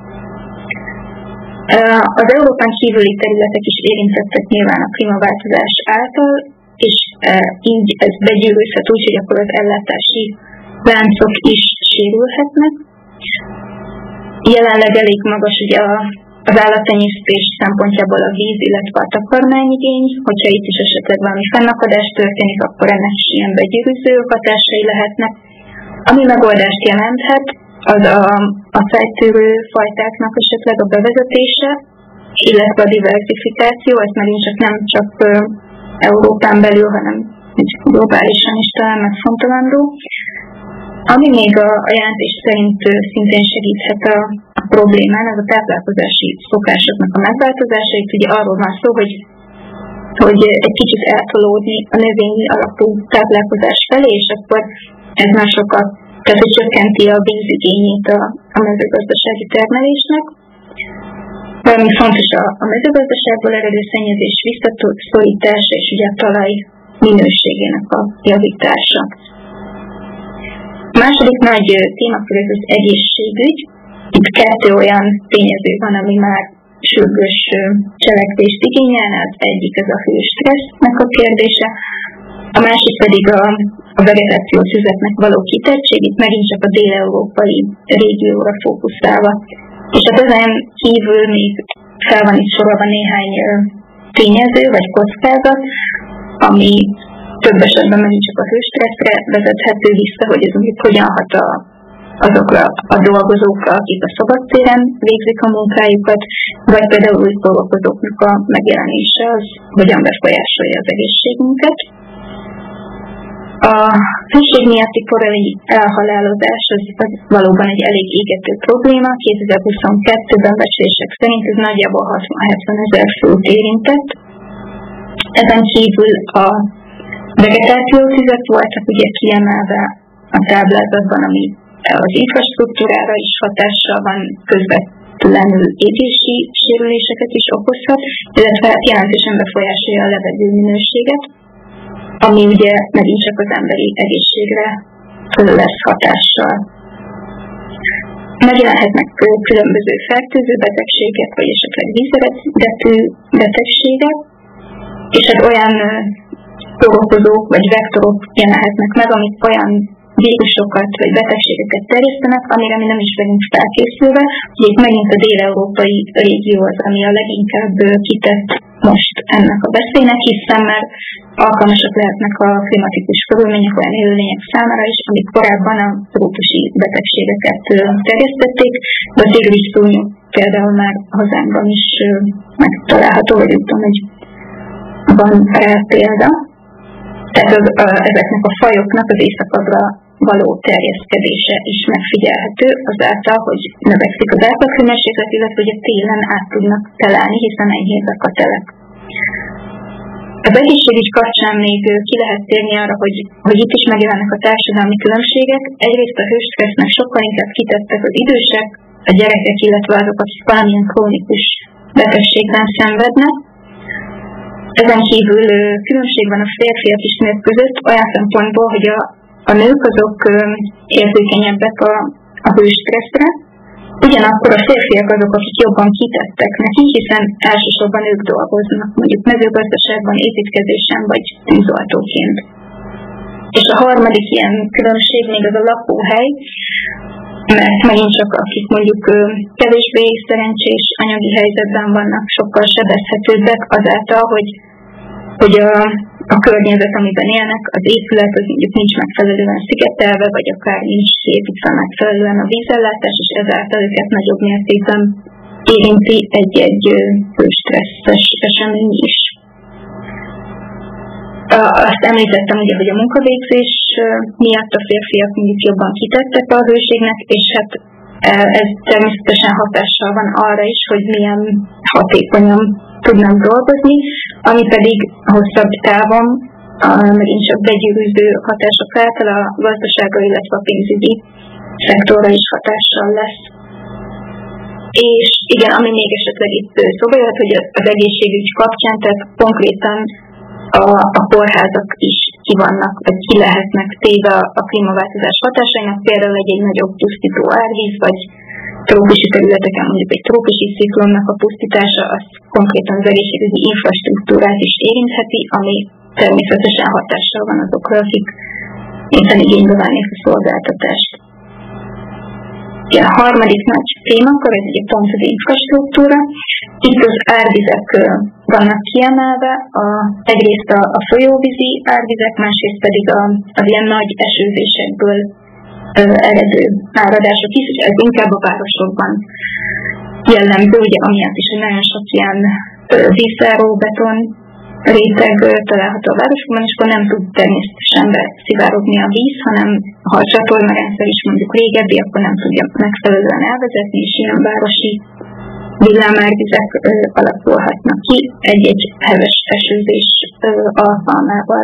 Az Európán kívüli területek is érintettek nyilván a klímaváltozás által, és így ez begyűrűzhet úgy, hogy akkor az ellátási láncok is sérülhetnek. Jelenleg elég magas ugye a az állattenyésztés szempontjából a víz, illetve a takarmányigény, hogyha itt is esetleg valami fennakadás történik, akkor ennek is ilyen begyűrűző hatásai lehetnek. Ami megoldást jelenthet, az a, a fejtűrő fajtáknak esetleg a bevezetése, illetve a diversifikáció, ez megint csak nem csak Európán belül, hanem globálisan is talán megfontolandó. Ami még a, a jelentés szerint szintén segíthet a, a problémán, az a táplálkozási szokásoknak a megváltozása. Itt ugye arról van szó, hogy, hogy egy kicsit eltolódni a növényi alapú táplálkozás felé, és akkor ez már sokkal, tehát hogy csökkenti a vízigényét a, a mezőgazdasági termelésnek. Valami fontos a, a mezőgazdaságból eredő szennyezés visszaszorítása, és ugye a talaj minőségének a javítása. A második nagy témakör az egészségügy. itt kettő olyan tényező van, ami már sürgős cselekvést igényelne, az egyik ez a hőstressznek a kérdése, a másik pedig a, a vegetációs tüzeknek való kitettség, itt megint csak a dél-európai régióra fókuszálva. És hát ezen kívül még fel van itt sorolva néhány tényező vagy kockázat, ami több esetben megint csak a hőstresszre vezethető vissza, hogy ez mondjuk hogyan hat a, azokra a dolgozókra, akik a szabadtéren végzik a munkájukat, vagy például új dolgozóknak a megjelenése az hogyan befolyásolja az egészségünket. A hőség miatti koreli elhalálozás az, az valóban egy elég égető probléma. kétezer-huszonkettőben becslések szerint ez nagyjából hatvan ezer főt érintett. Ezen kívül a vegetációtüzek voltak ugye kiemelve a táblázatban, ami az infrastruktúrára is hatással van, közvetlenül égési sérüléseket is okozhat, illetve jelentősen befolyásolja a levegő minőséget, ami ugye megint csak az emberi egészségre lesz hatással. Megjelenhetnek különböző fertőző betegségek, vagy esetleg vízeredetű betegségek, és hát olyan kórokozók vagy vektorok jelenhetnek meg, amik olyan vírusokat vagy betegségeket terjesztenek, amire mi nem is vagyunk felkészülve. Ugye itt megint a dél-európai régió az, ami a leginkább kitett most ennek a veszélynek, hiszen már alkalmasak lehetnek a klimatikus körülmények olyan élőlények számára is, amik korábban a trópusi betegségeket terjesztették, de az égvízszúnyog például már hazánkban is megtalálható, vagy úgy tudom, hogy van példa. Tehát az, a, ezeknek a fajoknak az éjszakabbra való terjeszkedése is megfigyelhető azáltal, hogy növekszik az átlaghőmérséklet, illetve hogy a télen át tudnak telelni, hiszen enyhébbek a telek. Az egészségügy kapcsán még ki lehet térni arra, hogy, hogy itt is megjelennek a társadalmi különbségek. Egyrészt a hőstressznek sokkal inkább kitettek az idősek, a gyerekek, illetve azok, akik valamilyen krónikus betegségben szenvednek. Ezen kívül különbség van a férfiak és nők között olyan szempontból, hogy a, a nők azok érzékenyebbek a, a hőstresszre, ugyanakkor a férfiak azok, akik jobban kitettek neki, hiszen elsősorban ők dolgoznak, mondjuk mezőgazdaságban, építkezésen vagy tűzoltóként. És a harmadik ilyen különbség még az a lakóhely, mert megint csak akik mondjuk kevésbé szerencsés anyagi helyzetben vannak, sokkal sebezhetőbbek azáltal, hogy, hogy a, a környezet, amiben élnek, az épület, az mondjuk nincs megfelelően szigetelve, vagy akár nincs szépítve megfelelően a vízellátás, és ezáltal őket nagyobb mértékben érinti egy-egy hőstresszes esemény is. Azt említettem ugye, hogy a munkavégzés miatt a férfiak mindig jobban kitettek a hőségnek, és hát ez természetesen hatással van arra is, hogy milyen hatékonyan tudnak dolgozni, ami pedig hosszabb távon megint csak begyűrűző hatások által a gazdaságra, illetve a pénzügyi szektorra is hatással lesz. És igen, ami még esetleg itt szóba jöhet, hogy az egészségügy kapcsán, tehát konkrétan A, a kórházak is ki vannak, vagy ki lehetnek téve a klímaváltozás hatásainak, például egy, egy nagyobb pusztító árvíz, vagy trópusi területeken mondjuk egy trópusi ciklonnak a pusztítása, az konkrétan az egészségügyi infrastruktúrát is érintheti, ami természetesen hatással van azokra, akik éppen igénybe vennék a szolgáltatást. Ja, a harmadik nagy témakör, ez ugye pont az infrastruktúra. Itt az árvizek vannak kiemelve, a, egyrészt a, a folyóvízi árvizek, másrészt pedig a, az ilyen nagy esőzésekből ö, eredő áradások is, ez inkább a városokban jellemző, ugye amiatt is, hogy nagyon sok ilyen vízzáró beton réteg található a városokban, és akkor nem tud természetesen beszivárogni a víz, hanem ha a csatornarendszer is mondjuk régebbi, akkor nem tudja megfelelően elvezetni, és ilyen városi villámárvizek alakulhatnak ki egy-egy heves esőzés alkalmával.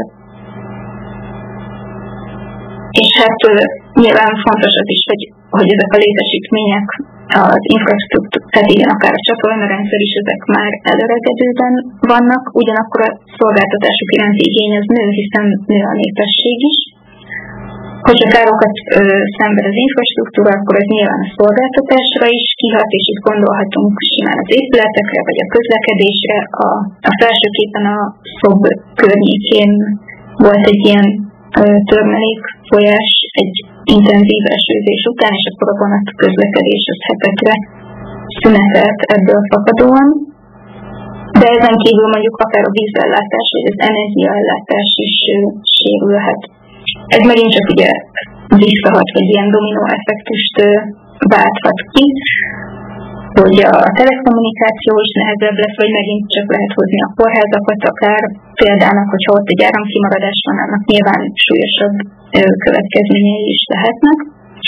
És hát nyilván fontos az is, hogy, hogy ezek a létesítmények, az infrastruktúra, tehát igen, akár a csatornarendszer is, ezek már elöregedőben vannak, ugyanakkor a szolgáltatások iránti igény az nő, hiszen nő a népesség is. Hogyha károkat ö, szenved az infrastruktúra, akkor ez nyilván a szolgáltatásra is kihat, és itt gondolhatunk simán az épületekre, vagy a közlekedésre. A, a felsőképen a szob környékén volt egy ilyen ö, törmelék folyás, egy intenzív esőzés után, és akkor a vonat közlekedés az hetekre szünetelt ebből fakadóan. De ezen kívül mondjuk akár a vízellátás, vagy az energiaellátás is ö, sérülhet. Ez megint csak ugye visszahat, vagy ilyen dominó effektust válthat ki, hogy a telekommunikáció is nehezebb lesz, vagy megint csak lehet hozni a kórházakat, akár példának, hogyha ott egy áramkimaradás van, annak nyilván súlyosabb következményei is lehetnek.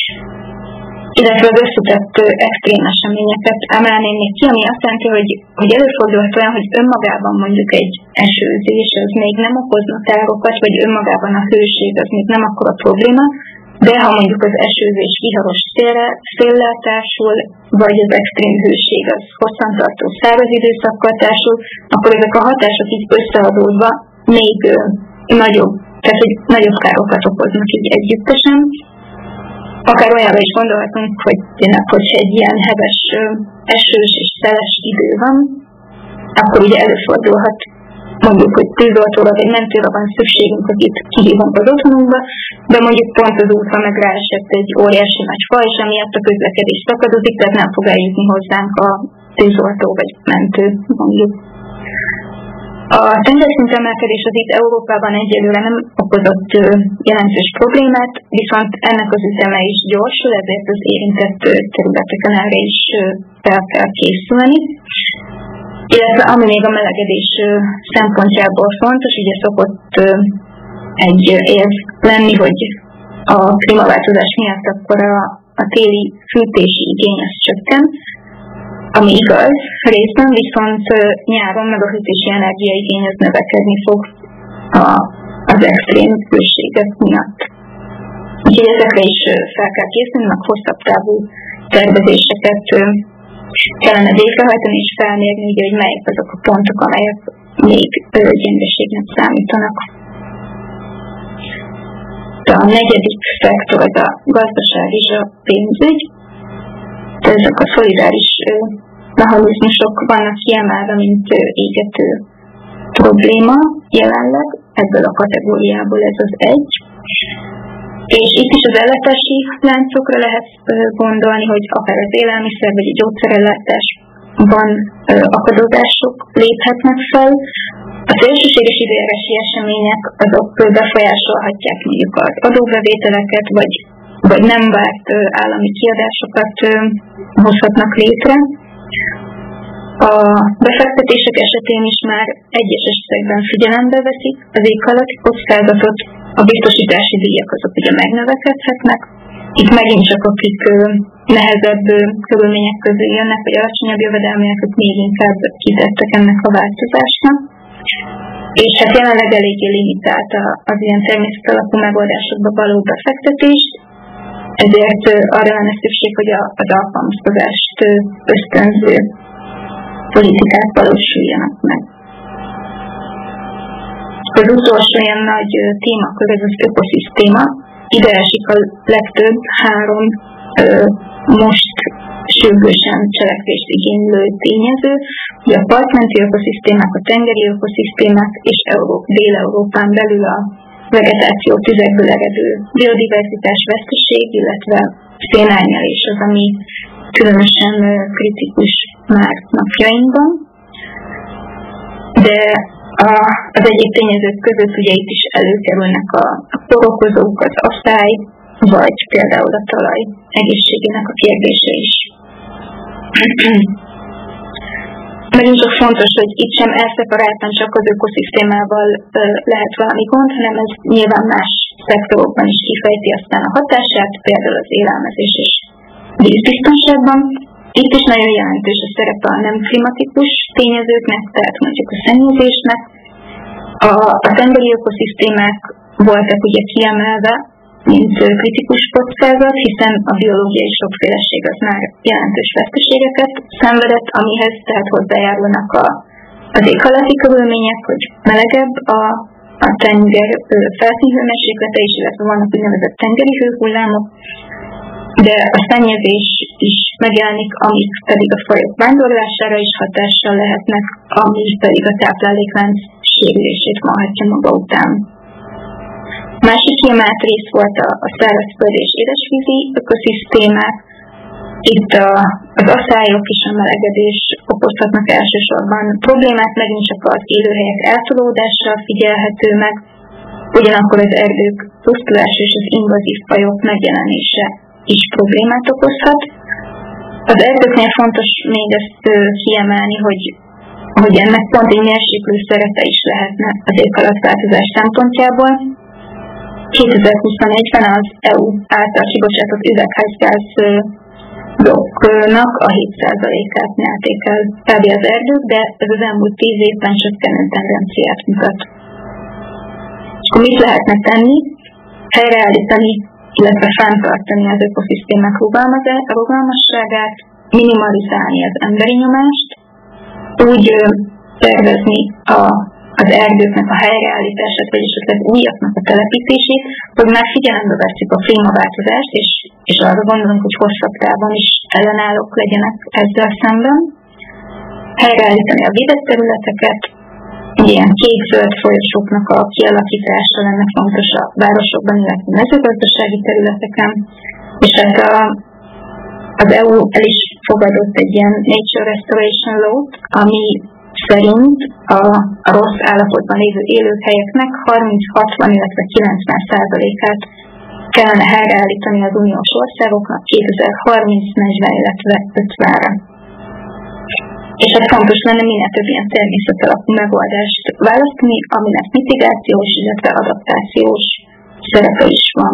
Illetve az összetett extrém eseményeket emelném még ki, ami azt jelenti, hogy, hogy előfordulhat olyan, hogy önmagában mondjuk egy esőzés az még nem okozna károkat, vagy önmagában a hőség az még nem akkora probléma, de ha mondjuk az esőzés viharos szélre, széllel társul, vagy az extrém hőség az hosszantartó száraz időszakkal társul, akkor ezek a hatások így összeadódva még ö, nagyobb, tehát hogy nagyobb károkat okoznak így együttesen. Akár olyanra is gondolhatunk, hogy tényleg, hogyha egy ilyen heves, esős és szeles idő van, akkor ugye előfordulhat mondjuk, hogy tűzoltóra vagy mentőre van szükségünk, hogy itt kihívunk az otthonunkba, de mondjuk pont az útra meg ráesett egy óriási nagy fa, és amiatt a közlekedés szakadozik, tehát nem fog eljutni hozzánk a tűzoltó vagy mentő, mondjuk. A tengerszint emelkedés az itt Európában egyelőre nem okozott jelentős problémát, viszont ennek az üzeme is gyorsul, ezért az érintett területeken erre is fel kell készülni. Illetve ami még a melegedés szempontjából fontos, ugye szokott egy érv lenni, hogy a klímaváltozás miatt akkor a, a téli fűtési igény az csökken, ami igaz, részben viszont nyáron meg a hűtési energiaigény az növekedni fog a, az extrém hőségek miatt. Úgyhogy ezekre is fel kell készülni, meg hosszabb távú tervezéseket kellene végrehajtani és felmérni, ugye, hogy melyek azok a pontok, amelyek még gyengeségnek számítanak. A negyedik szektor az a gazdaság és a pénzügy. Ezek a szolidáris mechanizmusok vannak kiemelve, mint égető probléma jelenleg, ebből a kategóriából ez az egy. És itt is az ellátási láncokra lehet gondolni, hogy akár az élelmiszer vagy a gyógyszerellátásban akadozások léphetnek fel. A szélsőséges időjárási események azok befolyásolhatják mondjuk az adóbevételeket, vagy, vagy nem várt állami kiadásokat hozhatnak létre. A befektetések esetén is már egyes esetekben figyelembe veszik az éghajlati kockázatot, a biztosítási díjak azok ugye megnövekedhetnek. Itt megint csak akik nehezebb körülmények közül jönnek, vagy alacsonyabb jövedelműek, ők még inkább kitettek ennek a változásnak. És hát jelenleg eléggé limitált az ilyen természetalapú megoldásokba való befektetés, ezért arra lenne szükség, hogy az alkalmazkodást ösztönző politikák valósuljanak meg. Az utolsó ilyen nagy témakör, ez az ökoszisztéma. Ide esik a legtöbb három ö, most sürgősen cselekvést igénylő tényező, hogy a partmenti ökoszisztémák, a tengeri ökoszisztémák és Euró- Dél-Európán belül a vegetáció tüzekből eredő biodiverzitás veszteség, illetve szénárnyelés az, ami különösen kritikus már napjainkban. De a, az egyéb tényezők között ugye itt is előkerülnek a, a korokozók, az asszály, vagy például a talaj egészségének a kérdése is. Megint csak fontos, hogy itt sem elszeparáltan csak az ökoszisztémával ö, lehet valami gond, hanem ez nyilván más szektorokban is kifejti aztán a hatását, például az élelmezés és vízbiztonságban. Itt is nagyon jelentős a szerepe a nem klimatikus tényezőknek, tehát mondjuk a szennyezésnek. A, a tengeri ökoszisztémák voltak ugye kiemelve, mint kritikus kockázat, hiszen a biológiai sokféleség az már jelentős veszteségeket szenvedett, amihez tehát hozzájárulnak a, az éghajlati körülmények, hogy melegebb a a tenger felszínhőmérséklete is, illetve vannak úgynevezett tengeri hőhullámok, de a szennyezés is megjelenik, amik pedig a fajok vándorlására is hatással lehetnek, ami pedig a tápláléklánc sérülését vonhatja maga után. Másik kiemelt rész volt a, a szárazföld és édesvízi ökoszisztémák. Itt a, az aszályok és a melegedés okozhatnak elsősorban problémát, megint csak az élőhelyek eltolódása figyelhető meg, ugyanakkor az erdők pusztulása és az invazív fajok megjelenése is problémát okozhat. Az erdőknél fontos még ezt kiemelni, hogy, hogy ennek pont egy mérséklő szerepe is lehetne az éghajlatváltozás szempontjából. kétezer-huszonegyben az é u által kibocsátott üvegházgázoknak a hét százalékát nyerték el kb. Az erdők, de ez az elmúlt tíz évben csökkenő tendenciát mutat. És akkor mit lehetne tenni? Helyreállítani, illetve fenntartani az ökoszisztémák rugalmasságát, minimalizálni az emberi nyomást, úgy tervezni a, az erdőknek a helyreállítását, vagy esetleg újaknak a telepítését, hogy már figyelembe vesszük a klímaváltozást, és, és arra gondolunk, hogy hosszabb távon is ellenállók legyenek ezzel szemben. Helyreállítani a védett területeket, ilyen kék-zöld folyosóknak a kialakítása lenne fontos a városokban, illetve mezőgazdasági területeken, és hát a, az é u el is fogadott egy ilyen Nature Restoration Law-t, ami szerint a, a rossz állapotban lévő élőhelyeknek harminc, hatvan, illetve kilencven százalékát kellene helyreállítani az uniós országoknak kétezer-harminc, negyven, illetve ötvenre. És hát fontos lenne minél több ilyen természetalapú megoldást választani, aminek mitigációs, illetve adaptációs szerepe is van.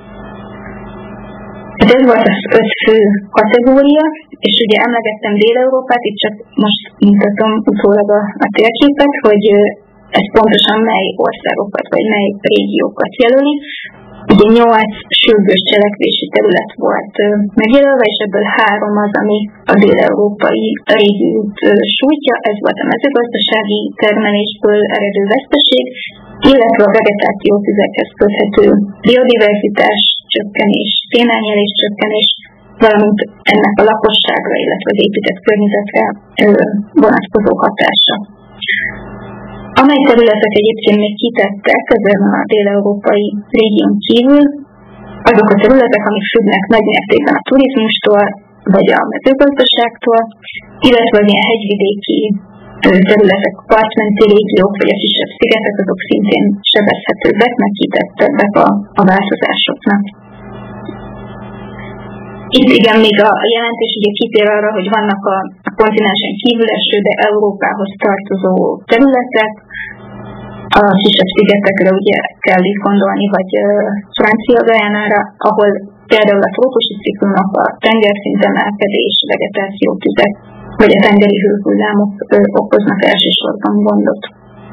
Hát ez volt az öt fő kategória, és ugye emlegettem Dél-Európát, itt csak most mutatom utólag a, a térképet, hogy ez pontosan mely országokat, vagy mely régiókat jelöli. Ugye nyolc sürgős cselekvési terület volt megjelölve, és ebből három az, ami a dél-európai régiót sújtja, ez volt a mezőgazdasági termelésből eredő veszteség, illetve a vegetációtüzekhez köthető biodiverzitás csökkenés, szénelnyelés csökkenés, valamint ennek a lakosságra, illetve az épített környezetre vonatkozó hatása. Amely területek egyébként még kitettek ezen a dél-európai régión kívül, azok a területek, amik függnek nagy mértékben a turizmustól, vagy a mezőgazdaságtól, illetve az ilyen hegyvidéki területek, partmenti régiók, vagy a kisebb szigetek, azok szintén sebezhetőbbek, meg kitettebbek a, a változásoknak. Itt igen, még a jelentés ugye kitér arra, hogy vannak a, a kontinensen kívül eső, de Európához tartozó területek, a kisebb szigetekre ugye kell itt gondolni, vagy uh, Francia Guyanára, ahol például a trópusi ciklonok, a tengerszint emelkedés, vegetációtüzek, vagy a tengeri hőhullámok uh, okoznak elsősorban gondot.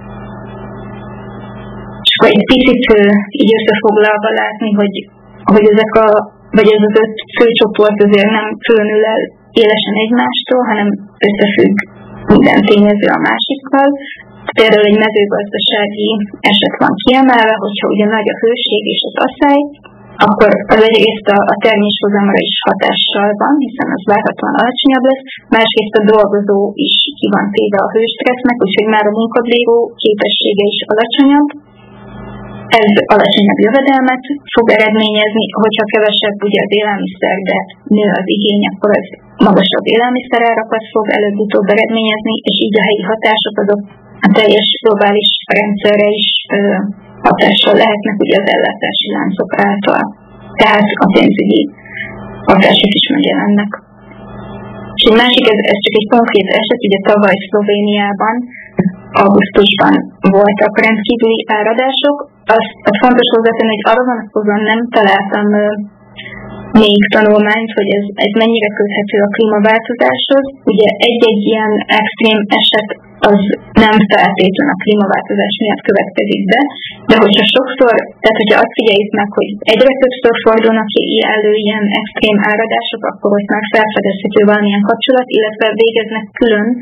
És akkor egy picit uh, így összefoglalva látni, hogy, hogy ezek a vagy ez az öt főcsoport azért nem különül el élesen egymástól, hanem összefügg minden tényező a másikkal. Például egy mezőgazdasági eset van kiemelve, hogyha ugye nagy a hőség és az asszály, akkor az egyrészt a, a terméshozamra is hatással van, hiszen az várhatóan alacsonyabb lesz, másrészt a dolgozó is ki van téve a hőstressznek, úgyhogy már a munkabíró képessége is alacsonyabb. Ez alacsonyabb jövedelmet fog eredményezni, hogyha kevesebb ugye az élelmiszer, de nő az igény, akkor az magasabb élelmiszerárakat fog előbb-utóbb eredményezni, és így a helyi hatások azok a teljes globális rendszerre is ö, hatással lehetnek ugye az ellátási láncok által. Tehát a pénzügyi hatások is megjelennek. És egy másik, ez, ez csak egy konkrét eset, ugye tavaly Szlovéniában augusztusban voltak rendkívüli áradások. Azt, azt fontos hozzátenni, hogy arra vonatkozóan nem találtam uh, még tanulmányt, hogy ez, ez mennyire köthető a klímaváltozáshoz. Ugye egy-egy ilyen extrém eset az nem feltétlenül a klímaváltozás miatt következik be, de hogyha sokszor, tehát hogyha azt figyeljük meg, hogy egyre többször fordulnak elő ilyen extrém áradások, akkor ott már felfedezhető valamilyen kapcsolat, illetve végeznek külön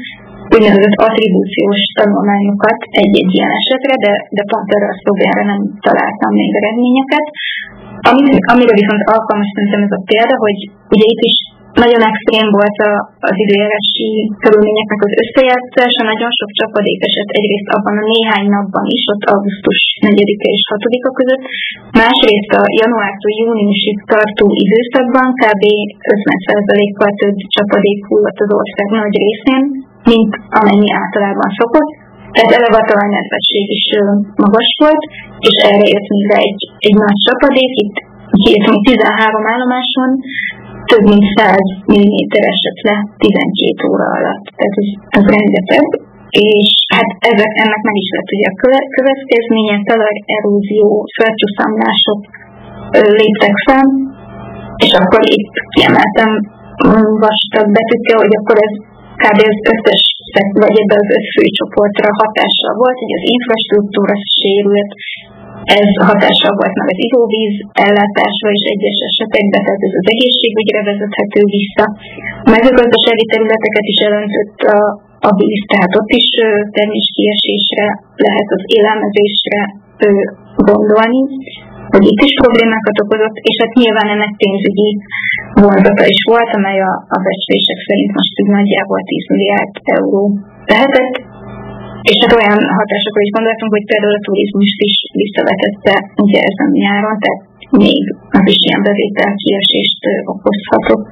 úgynevezett attribúciós tanulmányokat egy-egy ilyen esetre, de, de pont erre a szlogenre nem találtam még eredményeket. Amire, amire viszont alkalmas szerintem ez a példa, hogy ugye itt is nagyon extrém volt a, az időjárási körülményeknek az összejátszása, nagyon sok csapadék esett egyrészt abban a néhány napban is, ott augusztus negyedike és hatodika között, másrészt a januártól júniusig tartó időszakban kb. ötven százalékkal több csapadék hullott az ország nagy részén, mint amennyi általában szokott. Tehát eleve a talajnedvesség is magas volt, és erre jött még egy, egy nagy csapadék, itt írtunk tizenhárom állomáson, több mint száz milliméter esett le tizenkét óra alatt. Tehát ez, ez rengeteg. És hát ezek, ennek meg is lett ugye a következménye, talajerózió, földcsúszamlások léptek fel, és akkor itt kiemeltem vastag betűkkel, hogy akkor ez kb. Az összes, vagy ebbe az öt főcsoportra hatással volt, hogy az infrastruktúra sérült, ez hatással volt meg az ivóvíz ellátásra is egyes esetekben, tehát ez az egészségügyre vezethető vissza. A mezőgazdasági területeket is elöntött a, a víz, tehát ott is terméskiesésre lehet, az élelmezésre ö, gondolni, hogy itt is problémákat okozott, és hát nyilván ennek pénzügyi vonzata is volt, amely a, a becslések szerint most úgy nagyjából tíz milliárd euró lehetett. És hát olyan hatásokra is gondoltunk, hogy például a turizmust is visszavetette ugye ezen nyáron, tehát még az is ilyen bevételkiesést okozhatott.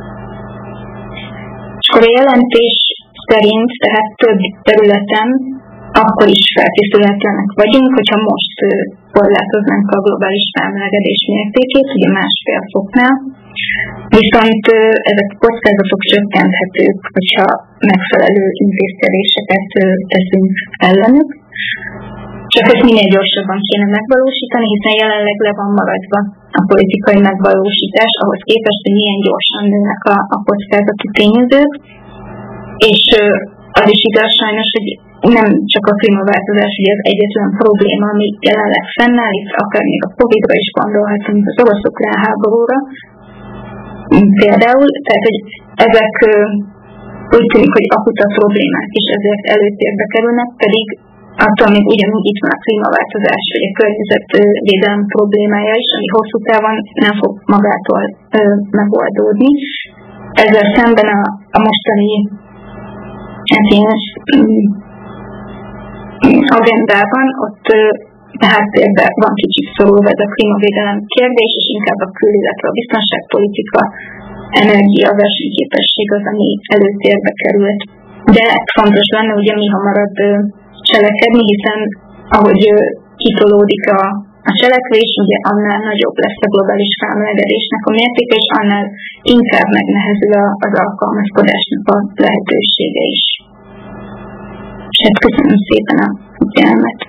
És akkor a jelentés szerint tehát több területen akkor is felkészületlenek vagyunk, hogyha most korlátoznánk a globális felmelegedés mértékét, ugye másfél foknál, viszont ezek a kockázatok csökkenthetők, hogyha megfelelő intézkedéseket teszünk ellenük. Csak ezt minél gyorsabban kéne megvalósítani, hiszen jelenleg le van maradva a politikai megvalósítás, ahhoz képest, hogy milyen gyorsan nőnek a, a kockázati tényezők, és az is igaz sajnos, hogy nem csak a klímaváltozás ugye az egyetlen probléma, ami jelenleg fennáll, itt akár még a Covid-ra is gondolhatunk, az orosz-ukrán háborúra például, tehát hogy ezek úgy tűnik, hogy akuta problémák is ezért előtérbe kerülnek, pedig attól még ugyanúgy itt van a klímaváltozás, vagy a környezetvédelem problémája is, ami hosszú távon nem fog magától ö, megoldódni. Ezzel szemben a, a mostani hát ilyen, agendában ott háttérben van kicsit szorulva ez a klímavédelem kérdés, és inkább a kül, illetve a biztonságpolitika, energia, versenyképesség az, ami előtérbe került. De fontos lenne ugye mi hamarabb cselekedni, hiszen ahogy kitolódik a, a cselekvés, ugye annál nagyobb lesz a globális felmelegedésnek a mértéke, és annál inkább megnehezül az alkalmazkodásnak a lehetősége is. És hát köszönöm szépen a figyelmet.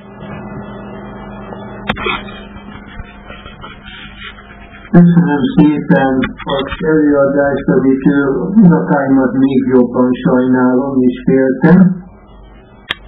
Köszönöm szépen az előadást, amit unokáimat még jobban sajnálom és féltem.